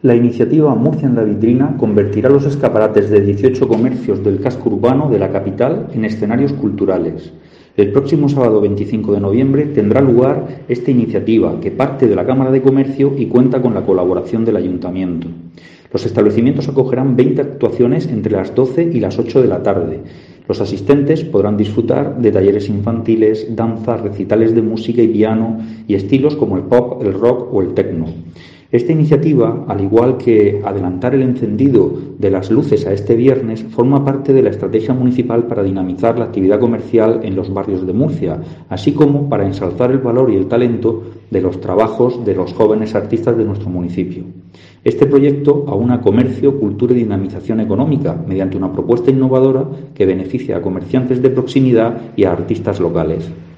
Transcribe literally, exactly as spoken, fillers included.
La iniciativa Murcia en la vitrina convertirá los escaparates de dieciocho comercios del casco urbano de la capital en escenarios culturales. El próximo sábado veinticinco de noviembre tendrá lugar esta iniciativa, que parte de la Cámara de Comercio y cuenta con la colaboración del Ayuntamiento. Los establecimientos acogerán veinte actuaciones entre las doce y las ocho de la tarde. Los asistentes podrán disfrutar de talleres infantiles, danza, recitales de música y piano y estilos como el pop, el rock o el techno. Esta iniciativa, al igual que adelantar el encendido de las luces a este viernes, forma parte de la estrategia municipal para dinamizar la actividad comercial en los barrios de Murcia, así como para ensalzar el valor y el talento de los trabajos de los jóvenes artistas de nuestro municipio. Este proyecto aúna comercio, cultura y dinamización económica mediante una propuesta innovadora que beneficia a comerciantes de proximidad y a artistas locales.